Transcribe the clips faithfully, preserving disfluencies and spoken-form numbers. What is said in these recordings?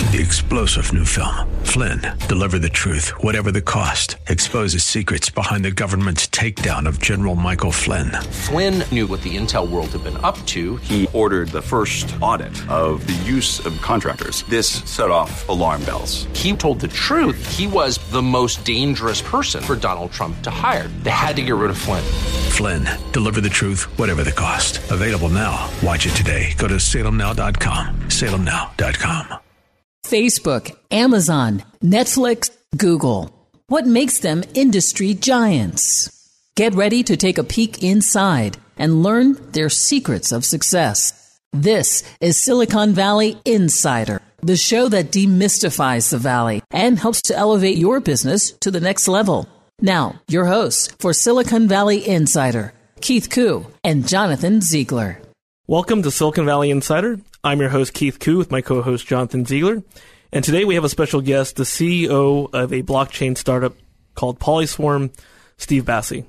The explosive new film, Flynn, deliver the truth, whatever the cost, exposes secrets behind the government's takedown of General Michael Flynn. Flynn knew what the intel world had been up to. He ordered the first audit of the use of contractors. This set off alarm bells. He told the truth. He was the most dangerous person for Donald Trump to hire. They had to get rid of Flynn. Flynn, deliver the truth, whatever the cost. Available now. Watch it today. Go to salem now dot com. salem now dot com. Facebook, Amazon, Netflix, Google. What makes them industry giants? Get ready to take a peek inside and learn their secrets of success. This is Silicon Valley Insider, the show that demystifies the Valley and helps to elevate your business to the next level. Now, your hosts for Silicon Valley Insider, Keith Koo and Jonathan Ziegler. Welcome to Silicon Valley Insider. I'm your host, Keith Koo, with my co-host, Jonathan Ziegler. And today we have a special guest, the C E O of a blockchain startup called Polyswarm, Steve Bassey.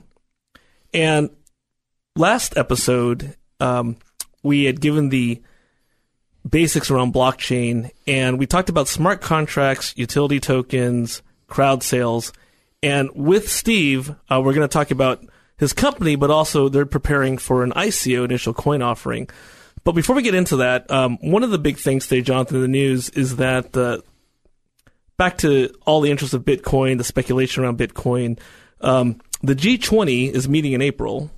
And last episode, um, we had given the basics around blockchain, and we talked about smart contracts, utility tokens, crowd sales. And with Steve, uh, we're going to talk about his company, but also they're preparing for an I C O, initial coin offering. But before we get into that, um, one of the big things today, Jonathan, in the news is that uh, back to all the interest of Bitcoin, the speculation around Bitcoin, um, the G twenty is meeting in April,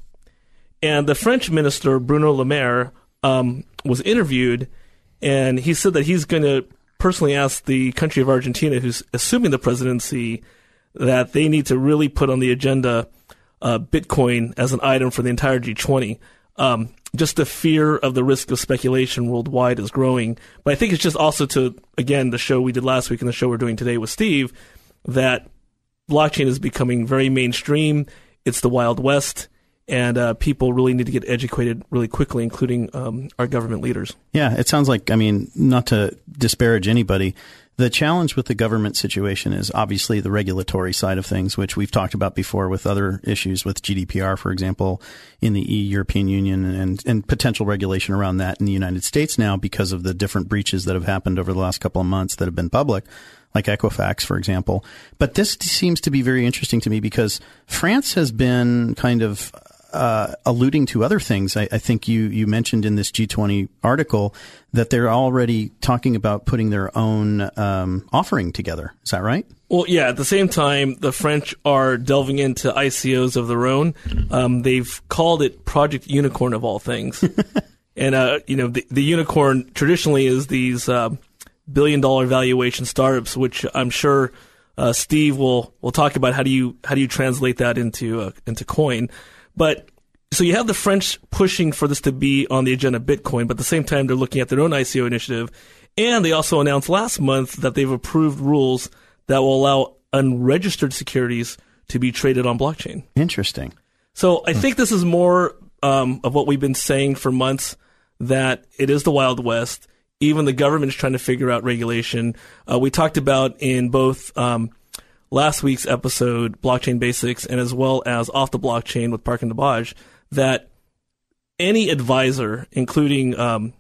and the French minister, Bruno Le Maire, um, was interviewed, and he said that he's going to personally ask the country of Argentina, who's assuming the presidency, that they need to really put on the agenda uh, Bitcoin as an item for the entire G twenty. Um, just the fear of the risk of speculation worldwide is growing. But I think it's just also to, again, the show we did last week and the show we're doing today with Steve, that blockchain is becoming very mainstream. It's the Wild West, and uh, people really need to get educated really quickly, including um, our government leaders. Yeah, it sounds like, I mean, not to disparage anybody, the challenge with the government situation is obviously the regulatory side of things, which we've talked about before with other issues with G D P R, for example, in the European Union, and, and potential regulation around that in the United States now because of the different breaches that have happened over the last couple of months that have been public, like Equifax, for example. But this seems to be very interesting to me because France has been kind of Uh, alluding to other things. I, I think you, you mentioned in this G twenty article that they're already talking about putting their own um, offering together. Is that right? Well, yeah. At the same time, the French are delving into I C Os of their own. Um, they've called it Project Unicorn of all things. And, uh, you know, the, the unicorn traditionally is these uh, billion dollar valuation startups, which I'm sure uh, Steve will, will talk about. How do you, how do you translate that into, uh, into coin? But so you have the French pushing for this to be on the agenda of Bitcoin, but at the same time, they're looking at their own I C O initiative. And they also announced last month that they've approved rules that will allow unregistered securities to be traded on blockchain. Interesting. So I think this is more um, of what we've been saying for months, that it is the Wild West. Even the government is trying to figure out regulation. Uh, we talked about in both um, last week's episode, Blockchain Basics, and as well as Off the Blockchain with Park and DeBaj, that any advisor, including um,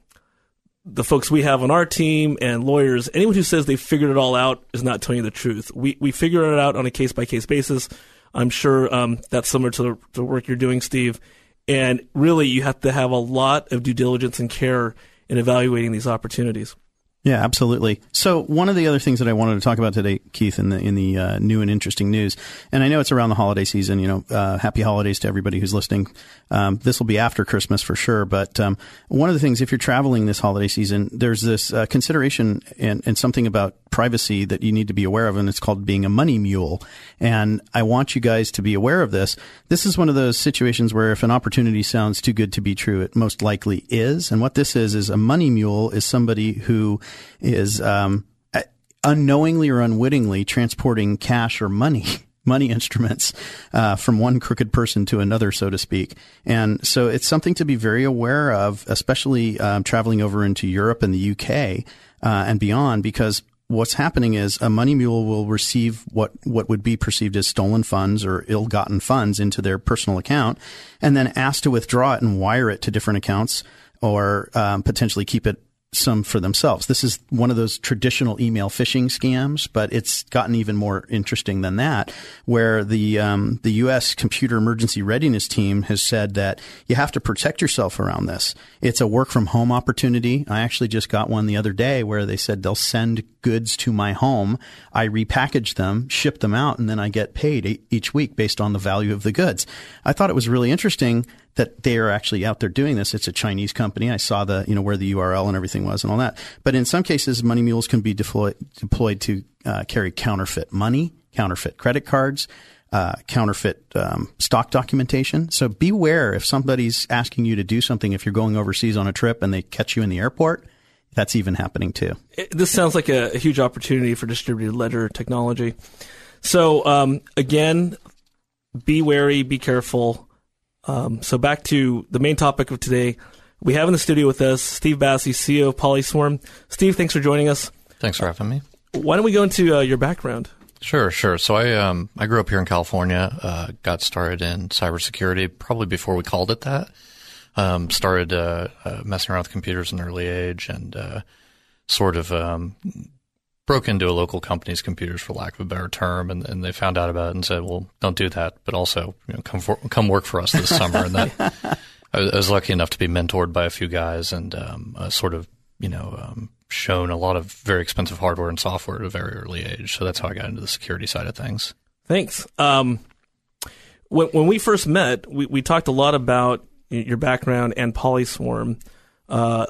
the folks we have on our team and lawyers, anyone who says they figured it all out is not telling you the truth. We we figure it out on a case-by-case basis. I'm sure um, that's similar to the, the work you're doing, Steve. And really, you have to have a lot of due diligence and care in evaluating these opportunities. Yeah, absolutely. So one of the other things that I wanted to talk about today, Keith, in the in the uh, new and interesting news, and I know it's around the holiday season, you know, uh, happy holidays to everybody who's listening. Um, this will be after Christmas for sure. But um, one of the things, if you're traveling this holiday season, there's this uh, consideration and, and something about privacy that you need to be aware of, and it's called being a money mule. And I want you guys to be aware of this. This is one of those situations where if an opportunity sounds too good to be true, it most likely is. And what this is, is a money mule is somebody who is um, unknowingly or unwittingly transporting cash or money, money instruments uh, from one crooked person to another, so to speak. And so it's something to be very aware of, especially um, traveling over into Europe and the U K uh, and beyond, because what's happening is a money mule will receive what, what would be perceived as stolen funds or ill-gotten funds into their personal account and then ask to withdraw it and wire it to different accounts or um, potentially keep it some for themselves. This is one of those traditional email phishing scams, but it's gotten even more interesting than that, where the um, the U S Computer Emergency Readiness Team has said that you have to protect yourself around this. It's a work from home opportunity. I actually just got one the other day where they said they'll send goods to my home. I repackage them, ship them out, and then I get paid each week based on the value of the goods. I thought it was really interesting that they are actually out there doing this. It's a Chinese company. I saw the, you know, where the U R L and everything was and all that. But in some cases, money mules can be deployed, deployed to uh, carry counterfeit money, counterfeit credit cards, uh, counterfeit um, stock documentation. So beware if somebody's asking you to do something, if you're going overseas on a trip and they catch you in the airport, that's even happening too. This sounds like a, a huge opportunity for distributed ledger technology. So um, again, be wary, be careful. Um, so back to the main topic of today. We have in the studio with us Steve Bassey, C E O of Polyswarm. Steve, thanks for joining us. Thanks for having me. Why don't we go into uh, your background? Sure, sure. So I um I grew up here in California. Uh, got started in cybersecurity probably before we called it that. Um, started uh, uh, messing around with computers at an early age, and uh, sort of um, broke into a local company's computers, for lack of a better term, and, and they found out about it and said, "Well, don't do that, but also, you know, come for, come work for us this summer." And that I was, I was lucky enough to be mentored by a few guys, and um, uh, sort of, you know, um, shown a lot of very expensive hardware and software at a very early age. So that's how I got into the security side of things. Thanks. Um, when, when we first met, we, we talked a lot about your background and Polyswarm. Uh,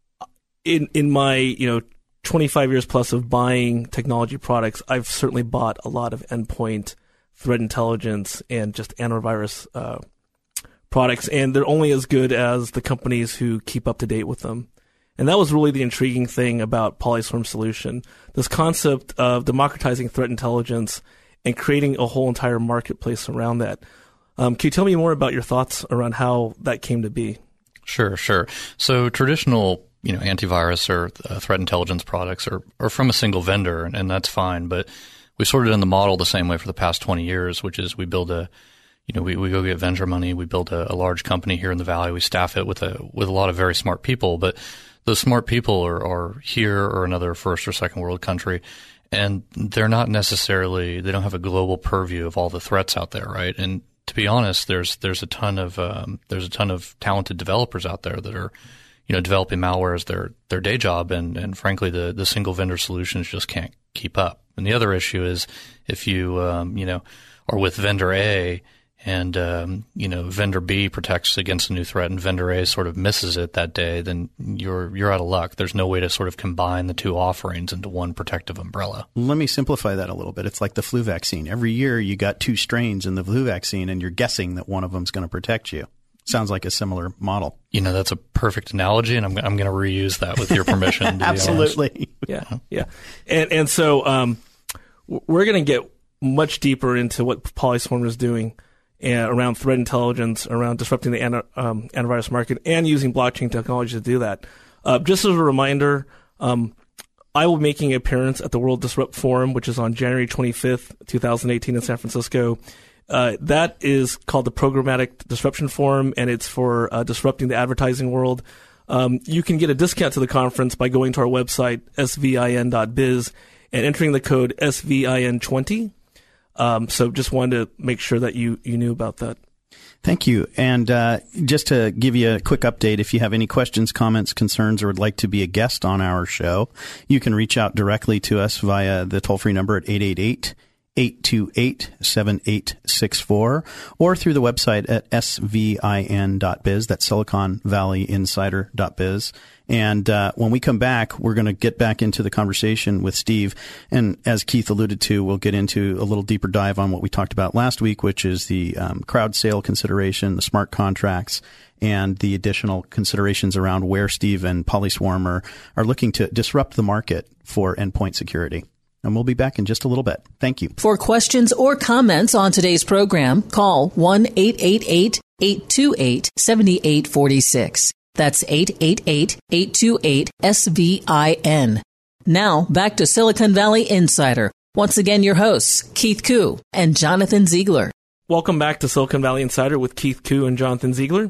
in in my you know twenty-five years plus of buying technology products, I've certainly bought a lot of endpoint threat intelligence and just antivirus uh, products, and they're only as good as the companies who keep up to date with them. And that was really the intriguing thing about Polyswarm's solution, this concept of democratizing threat intelligence and creating a whole entire marketplace around that. Um, can you tell me more about your thoughts around how that came to be? Sure, sure. So traditional, you know, antivirus or uh, threat intelligence products are, are from a single vendor, and, and that's fine. But we sort of done the model the same way for the past twenty years, which is we build a, you know, we, we go get venture money, we build a, a large company here in the Valley, we staff it with a with a lot of very smart people, but those smart people are, are here or another first or second world country, and they're not necessarily, they don't have a global purview of all the threats out there, right? And to be honest, there's there's a ton of um, there's a ton of talented developers out there that are, you know, developing malware as their their day job, and and frankly, the the single vendor solutions just can't keep up. And the other issue is if you um, you know are with vendor A, and um, you know vendor B protects against a new threat, and vendor A sort of misses it that day, then you're you're out of luck. There's no way to sort of combine the two offerings into one protective umbrella. Let me simplify that a little bit. It's like the flu vaccine. Every year you got two strains in the flu vaccine, and you're guessing that one of them's going to protect you. Sounds like a similar model. You know, that's a perfect analogy, and I'm I'm going to reuse that with your permission. To Absolutely. Yeah, yeah. And and so um, we're going to get much deeper into what Polyswarm is doing uh, around threat intelligence, around disrupting the anti, um, antivirus market, and using blockchain technology to do that. Uh, just as a reminder, um, I will be making an appearance at the World Disrupt Forum, which is on January twenty-fifth, twenty eighteen in San Francisco. Uh, that is called the Programmatic Disruption Forum, and it's for uh, disrupting the advertising world. Um, you can get a discount to the conference by going to our website, S V I N dot biz, and entering the code S V I N twenty. Um, so just wanted to make sure that you, you knew about that. Thank you. And uh, just to give you a quick update, if you have any questions, comments, concerns, or would like to be a guest on our show, you can reach out directly to us via the toll-free number at eight eight eight, eight two eight, seven eight six four or through the website at S V I N dot biz. That's Silicon Valley Insider dot biz. And uh, when we come back, we're going to get back into the conversation with Steve. And as Keith alluded to, we'll get into a little deeper dive on what we talked about last week, which is the um, crowd sale consideration, the smart contracts, and the additional considerations around where Steve and Polyswarm are, are looking to disrupt the market for endpoint security. And we'll be back in just a little bit. Thank you. For questions or comments on today's program, call one eight eight eight, eight two eight, seven eight four six. That's eight eight eight, eight two eight, S V I N. Now, back to Silicon Valley Insider. Once again, your hosts, Keith Koo and Jonathan Ziegler. Welcome back to Silicon Valley Insider with Keith Koo and Jonathan Ziegler.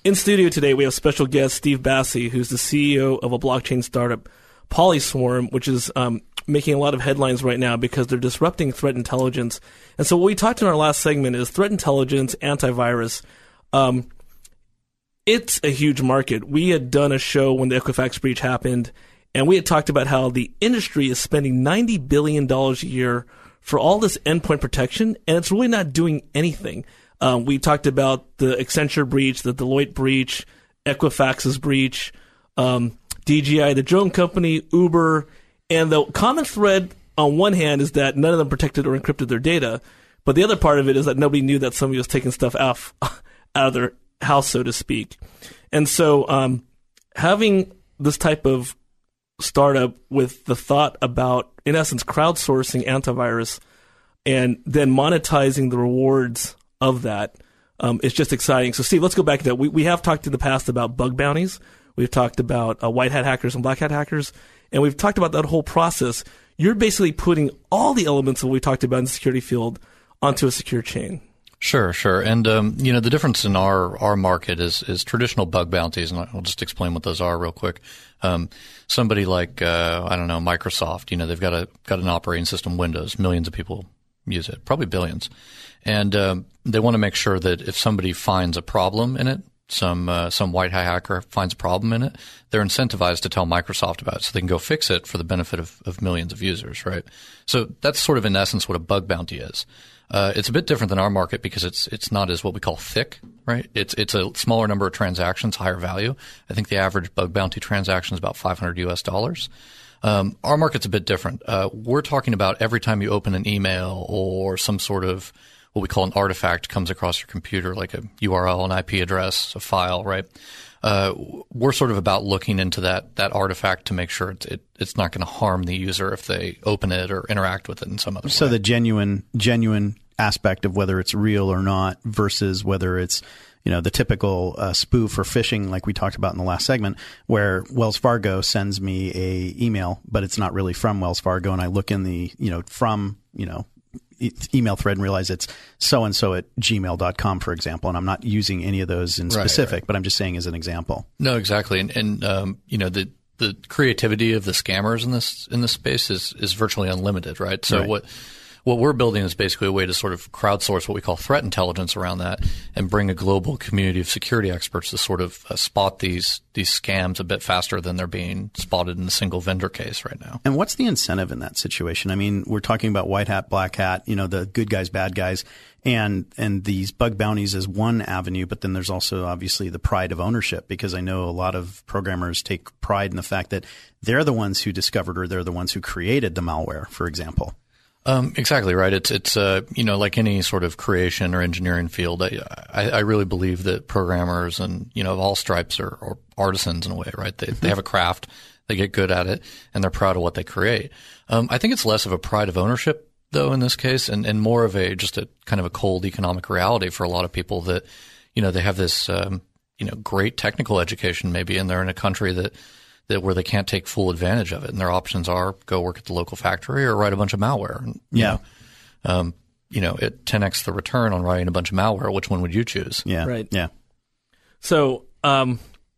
In studio today, we have special guest Steve Bassey, who's the C E O of a blockchain startup, Polyswarm, which is um, making a lot of headlines right now because they're disrupting threat intelligence. And so what we talked in our last segment is threat intelligence, antivirus. Um, it's a huge market. We had done a show when the Equifax breach happened, and we had talked about how the industry is spending ninety billion dollars a year for all this endpoint protection, and it's really not doing anything. Um, we talked about the Accenture breach, the Deloitte breach, Equifax's breach, um, D J I, the drone company, Uber, and the common thread on one hand is that none of them protected or encrypted their data, but the other part of it is that nobody knew that somebody was taking stuff off, out of their house, so to speak. And so um, having this type of startup with the thought about, in essence, crowdsourcing antivirus and then monetizing the rewards of that um, is just exciting. So, Steve, let's go back to that. We, we have talked in the past about bug bounties. We've talked about uh, white hat hackers and black hat hackers, and we've talked about that whole process. You're basically putting all the elements that we talked about in the security field onto a secure chain. Sure, sure. And, um, you know, the difference in our, our market is, is traditional bug bounties, and I'll just explain what those are real quick. Um, somebody like, uh, I don't know, Microsoft, you know, they've got a, got an operating system, Windows, millions of people use it, probably billions. And, um, they want to make sure that if somebody finds a problem in it, some, uh, some white hat hacker finds a problem in it, they're incentivized to tell Microsoft about it so they can go fix it for the benefit of, of millions of users, right? So that's sort of in essence what a bug bounty is. Uh, it's a bit different than our market because it's it's not as what we call thick, right? It's it's a smaller number of transactions, higher value. I think the average bug bounty transaction is about five hundred U S dollars. Um, our market's a bit different. Uh, we're talking about every time you open an email or some sort of what we call an artifact comes across your computer, like a U R L, an I P address, a file, right? Uh, we're sort of about looking into that that artifact to make sure it, it it's not going to harm the user if they open it or interact with it in some other so way. So the genuine genuine aspect of whether it's real or not versus whether it's, you know, the typical uh, spoof or phishing like we talked about in the last segment, where Wells Fargo sends me a email, but it's not really from Wells Fargo, and I look in the, you know, from, you know, email thread and realize it's so-and-so at gmail dot com, for example. And I'm not using any of those in specific, right, right. but I'm just saying as an example. No, exactly. And, and um, you know, the, the creativity of the scammers in this, in this space is, is virtually unlimited, right? So right. what, what we're building is basically a way to sort of crowdsource what we call threat intelligence around that and bring a global community of security experts to sort of uh, spot these, these scams a bit faster than they're being spotted in a single vendor case right now. And what's the incentive in that situation? I mean, we're talking about white hat, black hat, you know, the good guys, bad guys, and, and these bug bounties is one avenue, but then there's also obviously the pride of ownership, because I know a lot of programmers take pride in the fact that they're the ones who discovered or they're the ones who created the malware, for example. Um, exactly right. It's, it's, uh, you know, like any sort of creation or engineering field, I, I, I really believe that programmers and, you know, of all stripes are, are artisans in a way, right? They, they have a craft, they get good at it, and they're proud of what they create. Um, I think it's less of a pride of ownership, though, in this case, and, and more of a, just a kind of a cold economic reality for a lot of people that, you know, they have this, um, you know, great technical education maybe, and they're in a country that, that where they can't take full advantage of it. And their options are go work at the local factory or write a bunch of malware. And, yeah. You know, um, you know, it ten x the return on writing a bunch of malware. Which one would you choose? Yeah. Right. Yeah. So, um,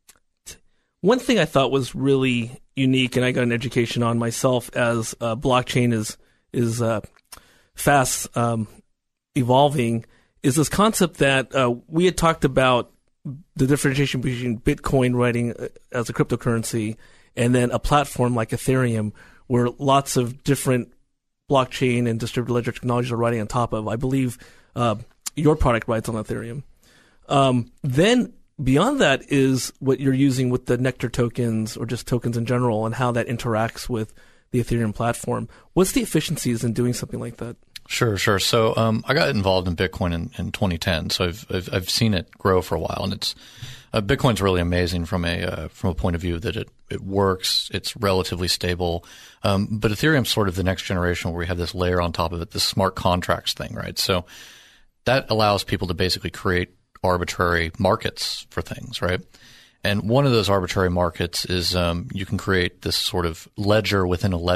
one thing I thought was really unique, and I got an education on myself as uh, blockchain is, is, uh, fast, um, evolving, is this concept that, uh, we had talked about the differentiation between Bitcoin writing as a cryptocurrency and then a platform like Ethereum, where lots of different blockchain and distributed ledger technologies are writing on top of. I believe uh, your product writes on Ethereum. Um, then beyond that is what you're using with the Nectar tokens or just tokens in general and how that interacts with the Ethereum platform. What's the efficiencies in doing something like that? Sure, sure. So um, I got involved in Bitcoin in, in twenty ten, so I've, I've I've seen it grow for a while, and it's uh, Bitcoin's really amazing from a uh, from a point of view that it it works, it's relatively stable, um, but Ethereum's sort of the next generation where we have this layer on top of it, this smart contracts thing, right? So that allows people to basically create arbitrary markets for things, right? And one of those arbitrary markets is um, you can create this sort of ledger within a ledger.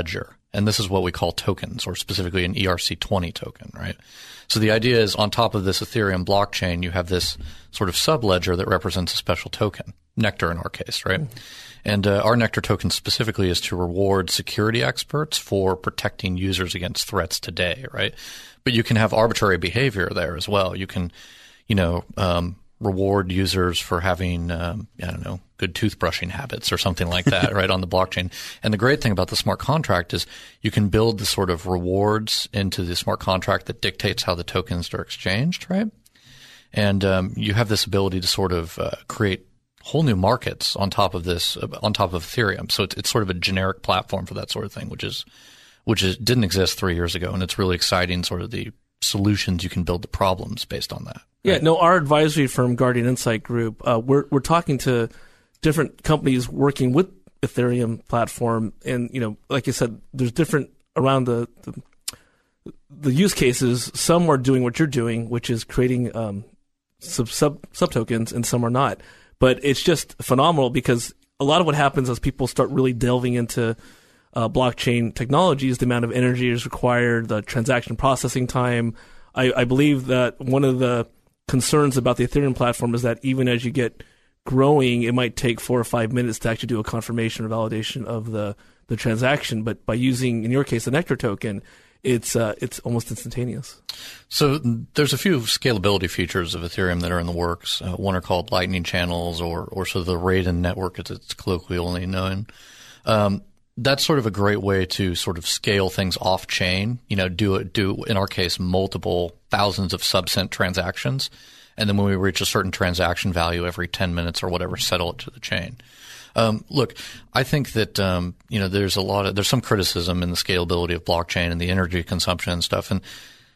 And this is what we call tokens, or specifically an E R C twenty token, right? So the idea is on top of this Ethereum blockchain, you have this sort of subledger that represents a special token, Nectar in our case, right? Mm-hmm. And uh, our Nectar token specifically is to reward security experts for protecting users against threats today, right? But you can have arbitrary behavior there as well. You can, you know, um, reward users for having, um, I don't know, good toothbrushing habits or something like that, right, on the blockchain. And the great thing about the smart contract is you can build the sort of rewards into the smart contract that dictates how the tokens are exchanged, right? And um, you have this ability to sort of uh, create whole new markets on top of this, uh, on top of Ethereum. So it's, it's sort of a generic platform for that sort of thing, which is, which is, didn't exist three years ago. And it's really exciting, sort of the solutions you can build to problems based on that. Yeah, right? no, our advisory firm, Guardian Insight Group, uh, we're we're talking to different companies working with Ethereum platform, and you know, like you said, there's different around the the, the use cases. Some are doing what you're doing, which is creating um, sub sub sub tokens, and some are not. But it's just phenomenal because a lot of what happens as people start really delving into uh, blockchain technologies, the amount of energy is required, the transaction processing time. I, I believe that one of the concerns about the Ethereum platform is that even as you get growing, it might take four or five minutes to actually do a confirmation or validation of the, the transaction. But by using, in your case, the Nectar token, it's uh, it's almost instantaneous. So there's a few scalability features of Ethereum that are in the works. Uh, one are called Lightning channels, or or sort of the Raiden network, as it's colloquially known. Um, that's sort of a great way to sort of scale things off chain. You know, do it do in our case multiple thousands of subcent transactions, and then when we reach a certain transaction value every ten minutes or whatever, settle it to the chain. Um, look, I think that, um, you know, there's a lot of, there's some criticism in the scalability of blockchain and the energy consumption and stuff. And,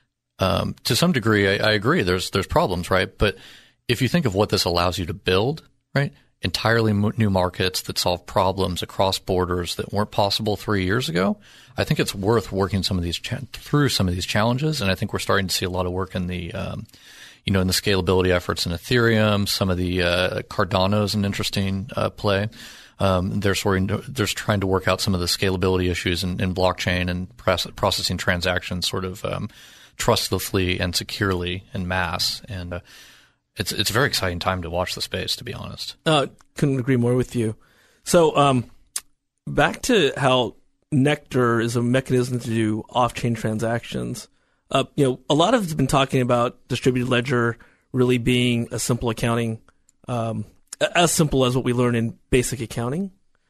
um, to some degree, I, I agree. There's, there's problems, right? But if you think of what this allows you to build, right? Entirely new markets that solve problems across borders that weren't possible three years ago. I think it's worth working some of these, cha- through some of these challenges. And I think we're starting to see a lot of work in the, um, you know, in the scalability efforts in Ethereum. Some of the uh, Cardano is an interesting uh, play. Um, they're sort of, they're trying to work out some of the scalability issues in, in blockchain and process, processing transactions sort of um, trustlessly and securely in mass. And uh, it's it's a very exciting time to watch the space, to be honest. Uh, couldn't agree more with you. So um, back to how Nectar is a mechanism to do off-chain transactions. Uh, you know, a lot of it's been talking about distributed ledger really being a simple accounting, um, as simple as what we learn in basic accounting.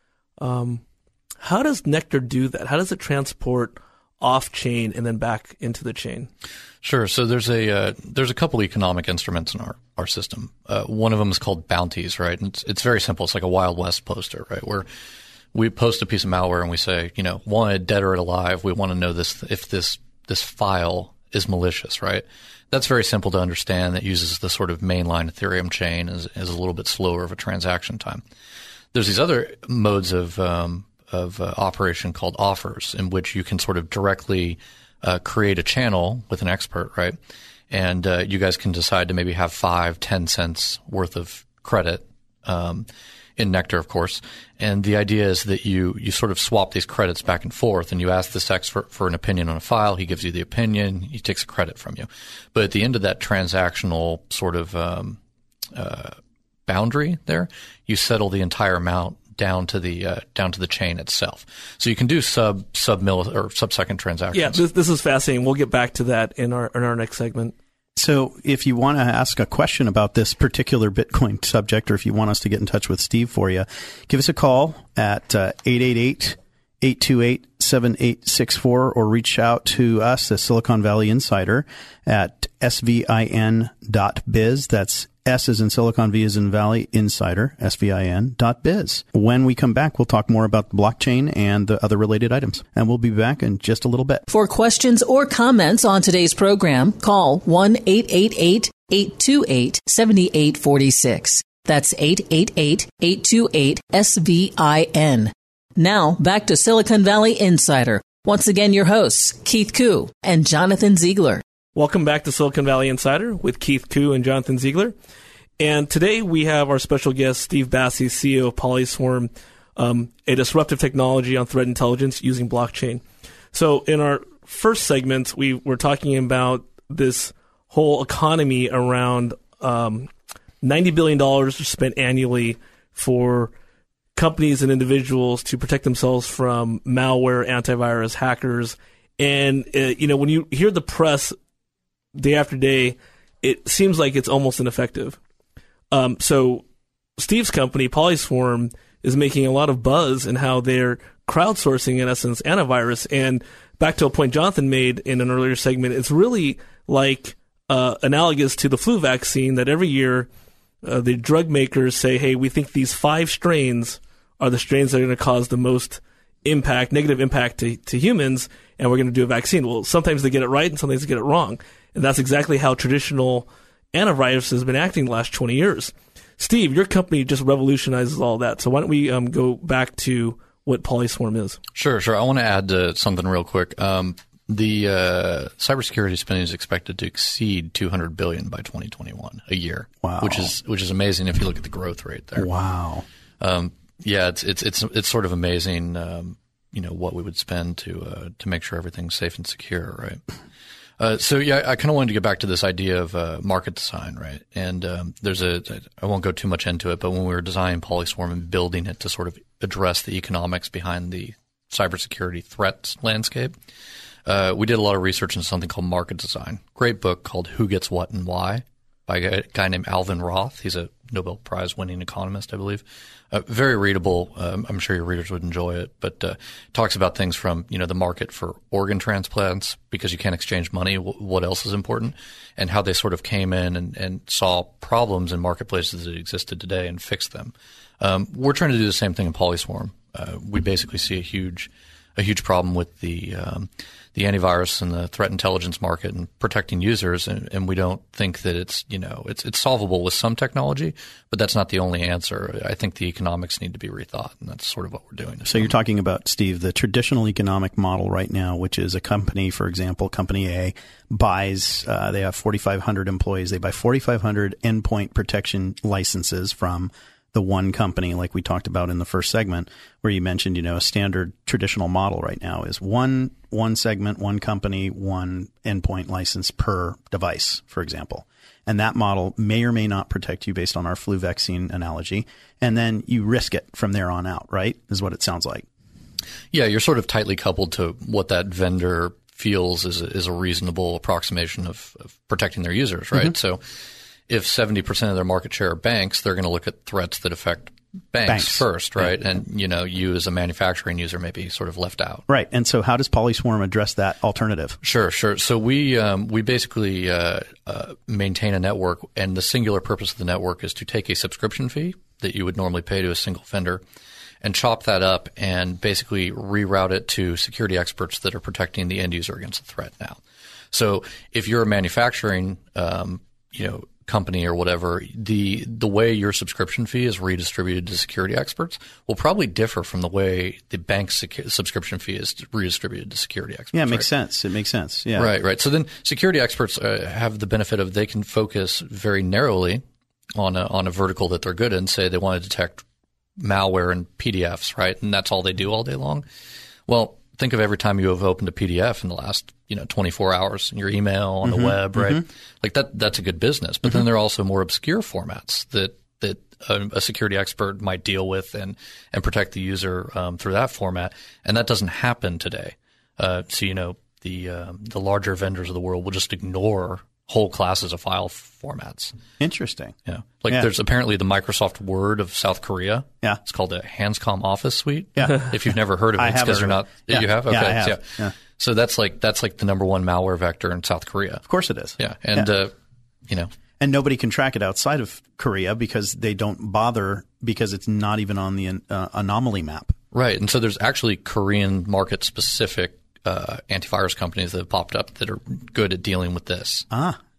Um, how does Nectar do that? How does it transport off chain and then back into the chain? Sure. So there's a uh, there's a couple economic instruments in our our system. Uh, one of them is called bounties, right? And it's it's very simple. It's like a Wild West poster, right? Where we post a piece of malware and we say, you know, wanted, dead or alive. We want to know this if this this file is malicious, right? That's very simple to understand. That uses the sort of mainline Ethereum chain, is, is a little bit slower of a transaction time. There's these other modes of um, of uh, operation called offers, in which you can sort of directly uh, create a channel with an expert, right? And uh, you guys can decide to maybe have five, ten cents worth of credit um, in Nectar, of course. And the idea is that you you sort of swap these credits back and forth, and you ask this expert for an opinion on a file. He gives you the opinion. He takes a credit from you. But at the end of that transactional sort of um, uh, boundary there, you settle the entire amount down to the uh, down to the chain itself. So you can do sub sub milli or sub second transactions. Yeah, this, this is fascinating. We'll get back to that in our in our next segment. So if you want to ask a question about this particular Bitcoin subject, or if you want us to get in touch with Steve for you, give us a call at uh, eight eight eight, eight two eight, seven eight six four, or reach out to us, the Silicon Valley Insider, at S V I N dot biz. That's S as in Silicon, V as in Valley, Insider, S V I N dot biz. When we come back, we'll talk more about the blockchain and the other related items. And we'll be back in just a little bit. For questions or comments on today's program, call one eight eight eight, eight two eight, seven eight four six. That's eight eight eight, eight two eight, S V I N. Now, back to Silicon Valley Insider. Once again, your hosts, Keith Koo and Jonathan Ziegler. Welcome back to Silicon Valley Insider with Keith Koo and Jonathan Ziegler. And today we have our special guest, Steve Bassey, C E O of Polyswarm, um, a disruptive technology on threat intelligence using blockchain. So in our first segment, we were talking about this whole economy around um, ninety billion dollars spent annually for companies and individuals to protect themselves from malware, antivirus, hackers. And, uh, you know, when you hear the press day after day, it seems like it's almost ineffective. Um, so Steve's company, Polyswarm, is making a lot of buzz in how they're crowdsourcing, in essence, antivirus. And back to a point Jonathan made in an earlier segment, it's really like uh, analogous to the flu vaccine that every year uh, the drug makers say, hey, we think these five strains are the strains that are going to cause the most impact, negative impact to, to humans, and we're going to do a vaccine. Well, sometimes they get it right and sometimes they get it wrong. And that's exactly how traditional antivirus has been acting the last twenty years. Steve, your company just revolutionizes all that. So why don't we um, go back to what Polyswarm is? Sure, sure. I want to add uh, something real quick. Um, the uh, cybersecurity spending is expected to exceed two hundred billion dollars by twenty twenty-one a year. Wow. Which is which is amazing if you look at the growth rate there. Wow. Um, yeah, it's it's it's it's sort of amazing. Um, you know what we would spend to uh, to make sure everything's safe and secure, right? Uh, so yeah, I kind of wanted to get back to this idea of uh, market design, right? And um, there's a I won't go too much into it, but when we were designing Polyswarm and building it to sort of address the economics behind the cybersecurity threat landscape, uh, we did a lot of research into something called market design. Great book called Who Gets What and Why by a guy named Alvin Roth. He's a Nobel Prize winning economist, I believe. Uh, very readable. Um, I'm sure your readers would enjoy it, but uh, talks about things from, you know, the market for organ transplants because you can't exchange money. W- what else is important, and how they sort of came in and, and saw problems in marketplaces that existed today and fixed them. Um, we're trying to do the same thing in Polyswarm. Uh, we basically see a huge, a huge problem with the um, the antivirus and the threat intelligence market and protecting users, and, and we don't think that it's, you know, it's it's solvable with some technology, but that's not the only answer. I think the economics need to be rethought, and that's sort of what we're doing. So you're talking about, Steve, the traditional economic model right now, which is a company, for example, Company A buys, uh, they have forty-five hundred employees, they buy forty-five hundred endpoint protection licenses from the one company, like we talked about in the first segment, where you mentioned, you know, a standard traditional model right now is one one segment, one company, one endpoint license per device, for example. And that model may or may not protect you based on our flu vaccine analogy. And then you risk it from there on out, right? Is what it sounds like. Yeah, you're sort of tightly coupled to what that vendor feels is a, is a reasonable approximation of, of protecting their users, right? Mm-hmm. So if seventy percent of their market share are banks, they're going to look at threats that affect banks, banks. first, right? Yeah. And, you know, you as a manufacturing user may be sort of left out. Right. And so how does Polyswarm address that alternative? Sure, sure. So we um, we basically uh, uh, maintain a network, and the singular purpose of the network is to take a subscription fee that you would normally pay to a single vendor and chop that up and basically reroute it to security experts that are protecting the end user against the threat now. So if you're a manufacturing, um, you know, company or whatever, the the way your subscription fee is redistributed to security experts will probably differ from the way the bank's secu- subscription fee is redistributed to security experts. Yeah, it makes right? sense. It makes sense. Yeah. Right, right. So then security experts uh, have the benefit of they can focus very narrowly on a, on a vertical that they're good in. Say they want to detect malware and P D Fs, right? And that's all they do all day long. Well, think of every time you have opened a P D F in the last, you know, twenty-four hours in your email, on mm-hmm, the web, right? Mm-hmm. Like that, that's a good business. But mm-hmm. then there are also more obscure formats that, that a, a security expert might deal with and, and protect the user um, through that format. And that doesn't happen today. Uh, so, you know, the, um, the larger vendors of the world will just ignore whole classes of file formats. Interesting. Yeah. Like yeah. there's apparently the Microsoft Word of South Korea. Yeah. It's called a Hanscom Office Suite. Yeah. If you've never heard of it, it's because you're not, yeah. you have? Okay. Yeah, I have. Yeah. yeah. So that's like, that's like the number one malware vector in South Korea. Of course it is. Yeah. And, yeah. uh, you know. And nobody can track it outside of Korea because they don't bother because it's not even on the uh, anomaly map. Right. And so there's actually Korean market specific uh, antivirus companies that have popped up that are good at dealing with this. Ah.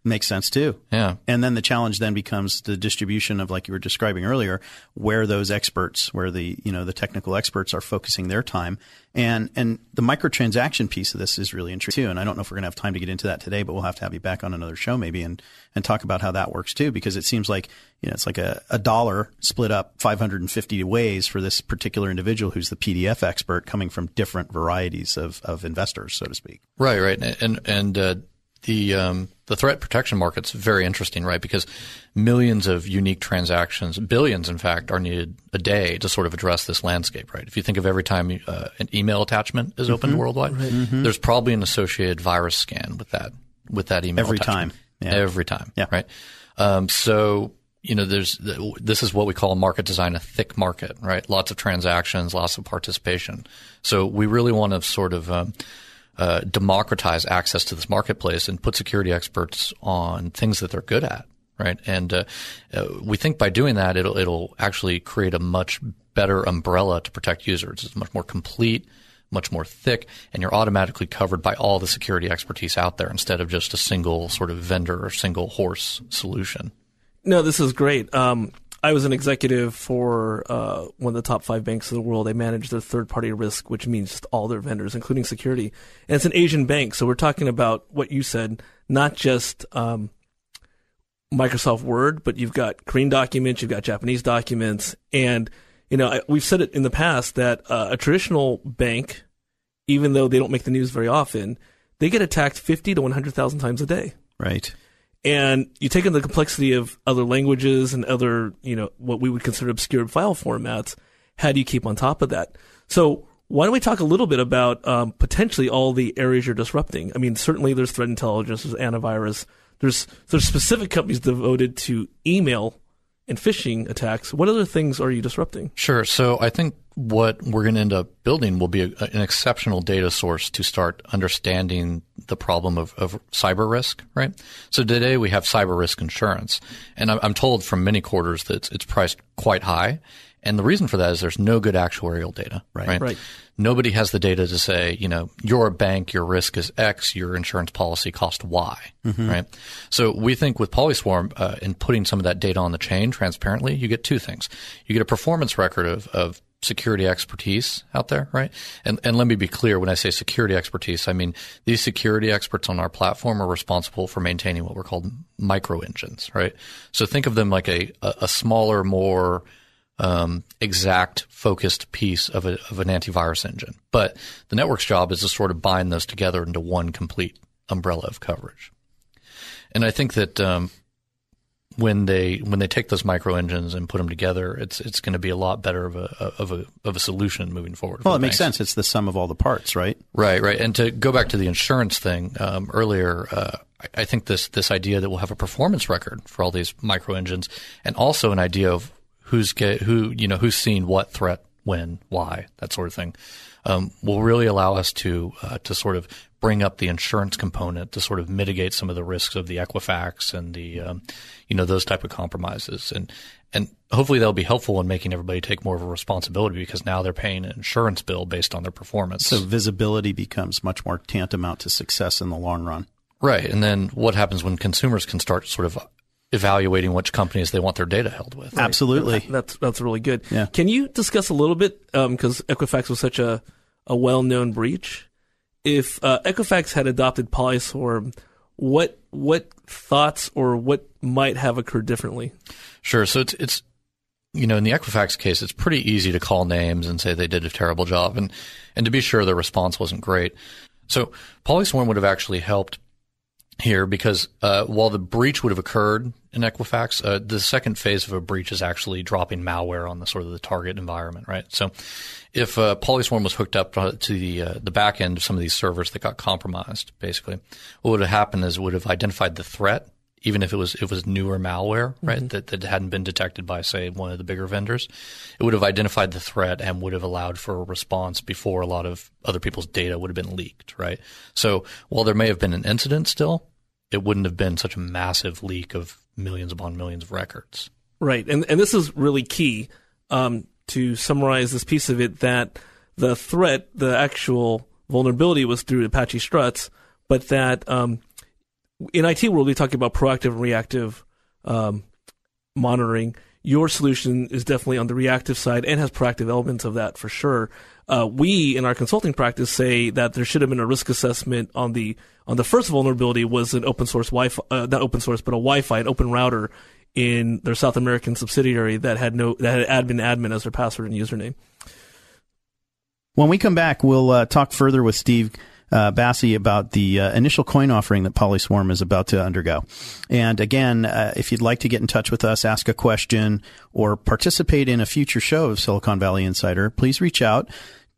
Makes sense too. Yeah. And then the challenge then becomes the distribution of, like you were describing earlier, where those experts, where the, you know, the technical experts are focusing their time. And, and the microtransaction piece of this is really interesting too. And I don't know if we're going to have time to get into that today, but we'll have to have you back on another show maybe and, and talk about how that works too, because it seems like, you know, it's like a, a dollar split up five hundred fifty ways for this particular individual who's the P D F expert coming from different varieties of, of investors, so to speak. Right, right. And, and, uh, The um, the threat protection market's very interesting, right? Because millions of unique transactions, billions in fact, are needed a day to sort of address this landscape, right? If you think of every time uh, an email attachment is opened mm-hmm. worldwide, right. mm-hmm. there's probably an associated virus scan with that with that email every attachment. time, yeah. every time, yeah. right? Um, so you know, there's this is what we call a market design, a thick market, right? Lots of transactions, lots of participation. So we really want to sort of um, Uh, democratize access to this marketplace and put security experts on things that they're good at, right? And uh, uh, we think by doing that, it'll it'll actually create a much better umbrella to protect users. It's much more complete, much more thick, and you're automatically covered by all the security expertise out there instead of just a single sort of vendor or single horse solution. No, this is great. Um, I was an executive for uh, one of the top five banks in the world. They manage their third-party risk, which means just all their vendors, including security. And it's an Asian bank, so we're talking about what you said, not just um, Microsoft Word, but you've got Korean documents, you've got Japanese documents. And, you know, I, we've said it in the past that uh, a traditional bank, even though they don't make the news very often, they get attacked fifty to one hundred thousand times a day. Right. And you take in the complexity of other languages and other, you know, what we would consider obscure file formats. How do you keep on top of that? So why don't we talk a little bit about um, potentially all the areas you're disrupting? I mean, certainly there's threat intelligence, there's antivirus, there's there's specific companies devoted to email and phishing attacks. What other things are you disrupting? Sure. So I think what we're going to end up building will be a, an exceptional data source to start understanding the problem of, of cyber risk, right? So today we have cyber risk insurance, and I'm, I'm told from many quarters that it's, it's priced quite high. And the reason for that is there's no good actuarial data, right? Right. right. Nobody has the data to say, you know, you're a bank, your risk is X, your insurance policy cost Y, mm-hmm. right? So we think with Polyswarm, uh, in putting some of that data on the chain transparently, you get two things. You get a performance record of, of security expertise out there, right? And, and let me be clear, when I say security expertise, I mean these security experts on our platform are responsible for maintaining what we're called micro engines, right? So think of them like a, a, a smaller, more Um, exact focused piece of, a, of an antivirus engine. But the network's job is to sort of bind those together into one complete umbrella of coverage. And I think that um, when they when they take those micro engines and put them together, it's it's going to be a lot better of a of a of a solution moving forward. Well, it makes sense. It's the sum of all the parts, right? Right, right. And to go back to the insurance thing um, earlier, uh, I, I think this this idea that we'll have a performance record for all these micro engines, and also an idea of who's get, who you know who's seen what threat when, why, that sort of thing, um, will really allow us to uh, to sort of bring up the insurance component to sort of mitigate some of the risks of the Equifax and the um, you know those type of compromises, and and hopefully that'll be helpful in making everybody take more of a responsibility, because now they're paying an insurance bill based on their performance. So visibility becomes much more tantamount to success in the long run. Right, and then what happens when consumers can start sort of evaluating which companies they want their data held with. Right. Absolutely. That, that's that's really good. Yeah. Can you discuss a little bit, because um, Equifax was such a, a well-known breach, if uh, Equifax had adopted Polyswarm, what what thoughts or what might have occurred differently? Sure. So it's, it's you know, in the Equifax case, it's pretty easy to call names and say they did a terrible job. And, and to be sure, their response wasn't great. So Polyswarm would have actually helped here, because uh, while the breach would have occurred in Equifax, uh, the second phase of a breach is actually dropping malware on the sort of the target environment, right? So if uh, Polyswarm was hooked up to the uh, the back end of some of these servers that got compromised, basically, what would have happened is it would have identified the threat, even if it was it was newer malware, right, mm-hmm. that, that hadn't been detected by, say, one of the bigger vendors. It would have identified the threat and would have allowed for a response before a lot of other people's data would have been leaked, right? So while there may have been an incident still, it wouldn't have been such a massive leak of millions upon millions of records. Right, and and this is really key um, to summarize this piece of it, that the threat, the actual vulnerability was through Apache Struts, but that um, in I T world, we talk about proactive and reactive um, monitoring. Your solution is definitely on the reactive side and has proactive elements of that for sure. Uh, we, in our consulting practice, say that there should have been a risk assessment on the on the first vulnerability was an open source Wi-Fi, uh, not open source, but a Wi-Fi, an open router in their South American subsidiary that had no that had admin admin as their password and username. When we come back, we'll uh, talk further with Steve uh, Bassey about the uh, initial coin offering that Polyswarm is about to undergo. And again, uh, if you'd like to get in touch with us, ask a question, or participate in a future show of Silicon Valley Insider, please reach out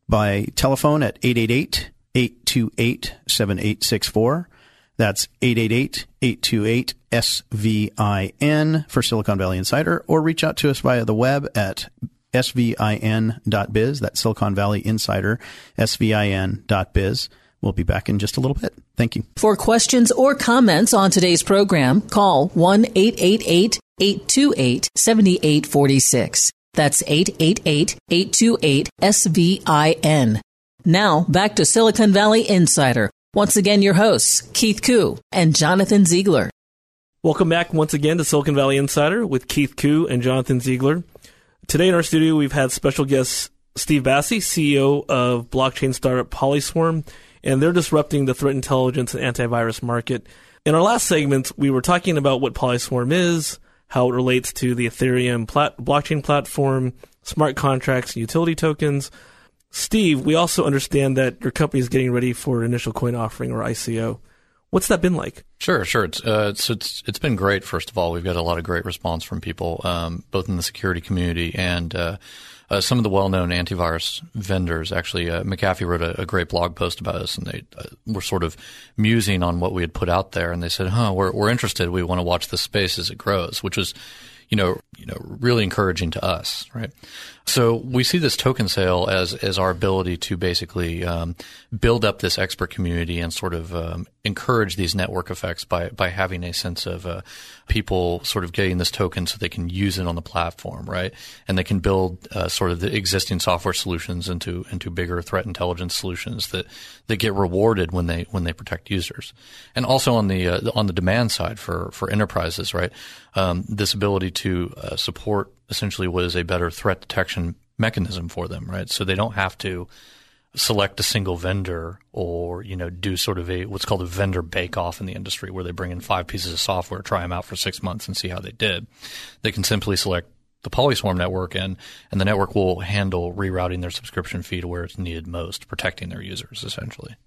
by telephone at eight eight eight, eight two eight, seven eight six four. That's eight eight eight, eight two eight, S V I N for Silicon Valley Insider, or reach out to us via the web at S V I N dot biz. That's Silicon Valley Insider, S V I N dot biz. We'll be back in just a little bit. Thank you. For questions or comments on today's program, call one eight eight eight, eight two eight, seven eight four six. That's eight eight eight, eight two eight, S V I N. Now, back to Silicon Valley Insider. Once again, your hosts, Keith Koo and Jonathan Ziegler. Welcome back once again to Silicon Valley Insider with Keith Koo and Jonathan Ziegler. Today in our studio, we've had special guest Steve Bassey, C E O of blockchain startup Polyswarm, and they're disrupting the threat intelligence and antivirus market. In our last segment, we were talking about what Polyswarm is, how it relates to the Ethereum plat- blockchain platform, smart contracts, and utility tokens. Steve, we also understand that your company is getting ready for an initial coin offering, or I C O. What's that been like? Sure, sure. It's, uh, it's it's it's been great. First of all, we've got a lot of great response from people, um, both in the security community and uh, uh, some of the well-known antivirus vendors. Actually, uh, McAfee wrote a, a great blog post about us, and they uh, were sort of musing on what we had put out there. And they said, "Huh, we're we're interested. We want to watch the space as it grows," which is, you know, you know, really encouraging to us, right? So we see this token sale as as our ability to basically um, build up this expert community and sort of um, encourage these network effects by by having a sense of uh, people sort of getting this token so they can use it on the platform, right? And they can build uh, sort of the existing software solutions into into bigger threat intelligence solutions that that get rewarded when they when they protect users. And also on the uh, on the demand side for for enterprises, right? Um, this ability to uh, support essentially what is a better threat detection mechanism for them, right? So they don't have to select a single vendor or, you know, do sort of a what's called a vendor bake-off in the industry where they bring in five pieces of software, try them out for six months and see how they did. They can simply select the Polyswarm network and, and the network will handle rerouting their subscription fee to where it's needed most, protecting their users essentially.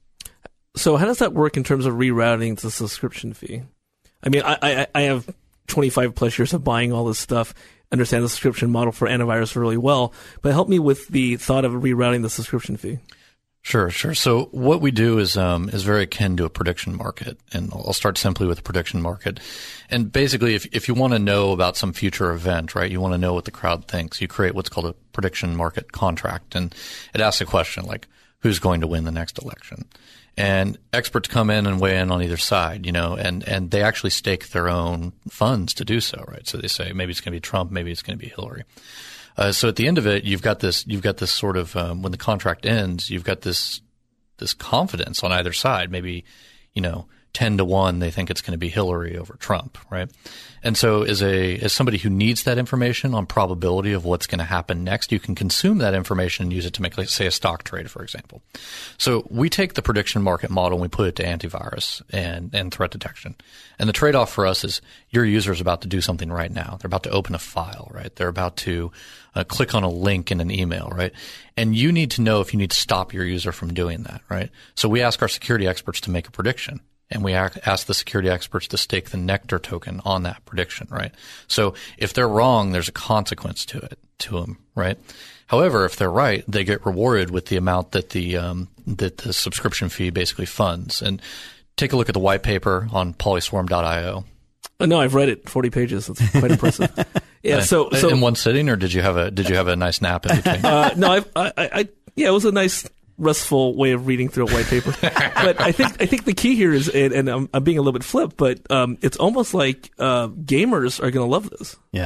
So how does that work in terms of rerouting the subscription fee? I mean, I, I, I have twenty-five plus years of buying all this stuff, understand the subscription model for antivirus really well, but help me with the thought of rerouting the subscription fee. Sure, sure. So what we do is um, is very akin to a prediction market, and I'll start simply with the prediction market. And basically, if if you want to know about some future event, right, you want to know what the crowd thinks, you create what's called a prediction market contract, and it asks a question like, who's going to win the next election? And experts come in and weigh in on either side, you know, and, and they actually stake their own funds to do so, right? So they say maybe it's going to be Trump, maybe it's going to be Hillary. Uh, so at the end of it, you've got this, you've got this sort of, um, when the contract ends, you've got this, this confidence on either side. Maybe, you know, ten to one, they think it's going to be Hillary over Trump, right? And so as a, as somebody who needs that information on probability of what's going to happen next, you can consume that information and use it to make, like, say, a stock trade, for example. So we take the prediction market model and we put it to antivirus and, and threat detection. And the trade-off for us is your user is about to do something right now. They're about to open a file, right? They're about to uh, click on a link in an email, right? And you need to know if you need to stop your user from doing that, right? So we ask our security experts to make a prediction. And we ask the security experts to stake the Nectar token on that prediction, right? So if they're wrong, there's a consequence to it, to them, right? However, if they're right, they get rewarded with the amount that the um, that the subscription fee basically funds. And take a look at the white paper on polyswarm dot io. Oh, no, I've read it, forty pages. It's quite impressive. Yeah. So, so in one sitting, or did you have a did you have a nice nap in between? Uh, no, I've, I, I, yeah, it was a nice, restful way of reading through a white paper. But I think I think the key here is, and, and I'm, I'm being a little bit flip, but um, it's almost like uh, gamers are going to love this. Yeah.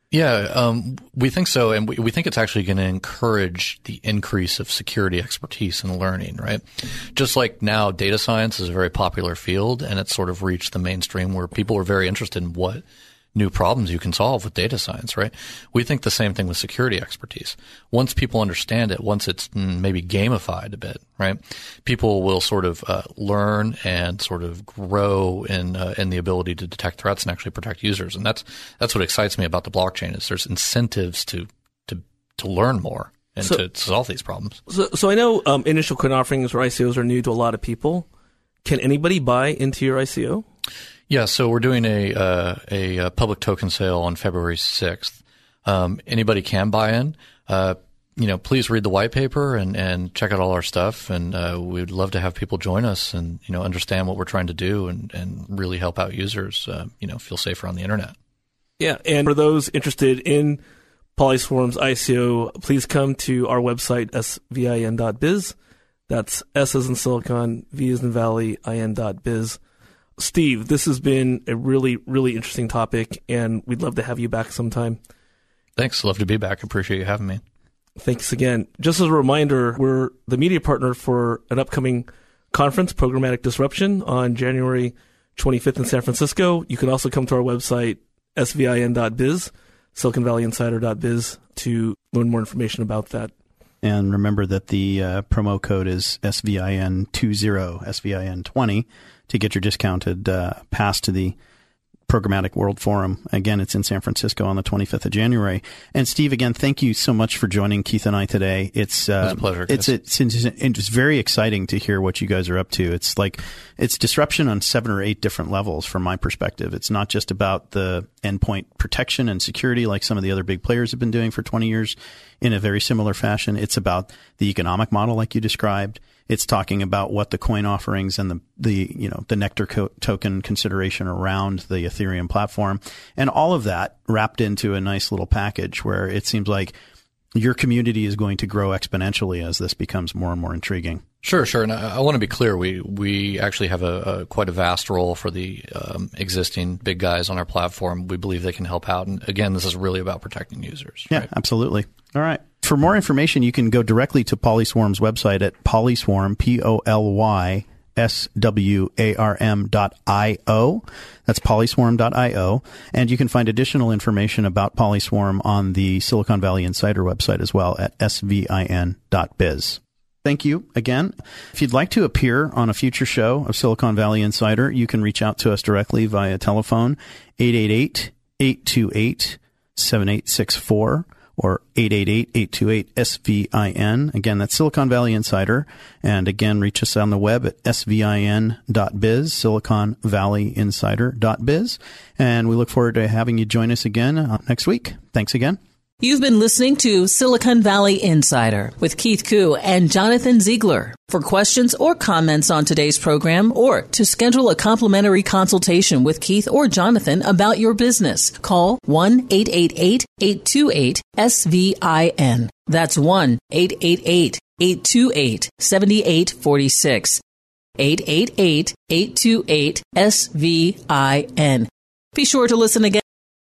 Yeah, um, we think so, and we, we think it's actually going to encourage the increase of security expertise and learning, right? Just like now, data science is a very popular field, and it's sort of reached the mainstream where people are very interested in what new problems you can solve with data science, right? We think the same thing with security expertise. Once people understand it, once it's maybe gamified a bit, right, people will sort of uh, learn and sort of grow in uh, in the ability to detect threats and actually protect users. And that's that's what excites me about the blockchain is there's incentives to to to learn more and so, to solve these problems. So, so I know um, initial coin offerings or I C Os are new to a lot of people. Can anybody buy into your I C O? Yeah, so we're doing a uh, a, a public token sale on February sixth. Um, anybody can buy in. Uh, you know, please read the white paper and, and check out all our stuff. And uh, we'd love to have people join us and you know understand what we're trying to do and, and really help out users. Uh, you know, feel safer on the internet. Yeah, and for those interested in Polyswarm's I C O, please come to our website s v i n dot biz. That's S as in Silicon, V as in Valley, I N dot biz. Steve, this has been a really, really interesting topic, and we'd love to have you back sometime. Thanks. Love to be back. Appreciate you having me. Thanks again. Just as a reminder, we're the media partner for an upcoming conference, Programmatic Disruption, on January twenty-fifth in San Francisco. You can also come to our website, s v i n dot biz, silicon valley insider dot biz, to learn more information about that. And remember that the uh, promo code is S V I N twenty, S V I N twenty, to get your discounted uh, pass to the Programmatic World Forum. Again, it's in San Francisco on the twenty-fifth of January. And Steve, again, thank you so much for joining Keith and I today. It's, uh, it was a pleasure. It's, it's, it's, it's very exciting to hear what you guys are up to. It's like, it's disruption on seven or eight different levels from my perspective. It's not just about the endpoint protection and security like some of the other big players have been doing for twenty years in a very similar fashion. It's about the economic model like you described. It's talking about what the coin offerings and the, the you know, the Nectar co- token consideration around the Ethereum platform, and all of that wrapped into a nice little package where it seems like your community is going to grow exponentially as this becomes more and more intriguing. Sure, sure. And I, I want to be clear. We we actually have a, a quite a vast role for the um, existing big guys on our platform. We believe they can help out. And again, this is really about protecting users. Yeah, right? Absolutely. All right. For more information, you can go directly to Polyswarm's website at polyswarm, P O L Y S W A R M dot I O. That's polyswarm dot I O. And you can find additional information about Polyswarm on the Silicon Valley Insider website as well at S V I N dot biz. Thank you again. If you'd like to appear on a future show of Silicon Valley Insider, you can reach out to us directly via telephone, eight eight eight, eight two eight, seven eight six four. Or eight eight eight, eight two eight, S V I N. Again, that's Silicon Valley Insider. And again, reach us on the web at S V I N dot biz, Silicon Valley Insider dot biz. And we look forward to having you join us again next week. Thanks again. You've been listening to Silicon Valley Insider with Keith Koo and Jonathan Ziegler. For questions or comments on today's program, or to schedule a complimentary consultation with Keith or Jonathan about your business, call one eight eight eight, eight two eight, S V I N. That's one eight eight eight, eight two eight, seven eight four six. eight eight eight, eight two eight, S V I N. Be sure to listen again.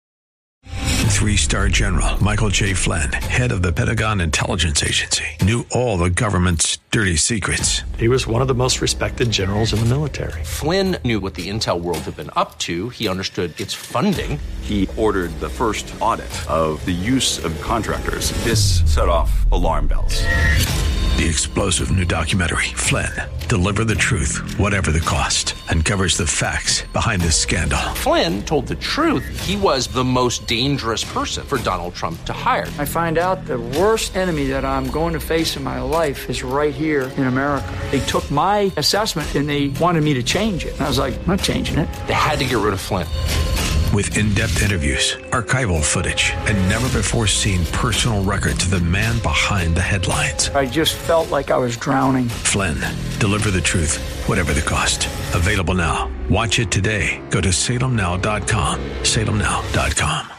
Three-star General Michael J. Flynn, head of the Pentagon Intelligence Agency, knew all the government's dirty secrets. He was one of the most respected generals in the military. Flynn knew what the intel world had been up to. He understood its funding. He ordered the first audit of the use of contractors. This set off alarm bells. The explosive new documentary, Flynn, Deliver the Truth, Whatever the Cost, uncovers the facts behind this scandal. Flynn told the truth. He was the most dangerous person for Donald Trump to hire. I find out the worst enemy that I'm going to face in my life is right here in America. They took my assessment and they wanted me to change it. And I was like, I'm not changing it. They had to get rid of Flynn. With in-depth interviews, archival footage, and never-before-seen personal records of the man behind the headlines. I just felt like I was drowning. Flynn, Deliver the Truth, Whatever the Cost. Available now. Watch it today. Go to salem now dot com. salem now dot com.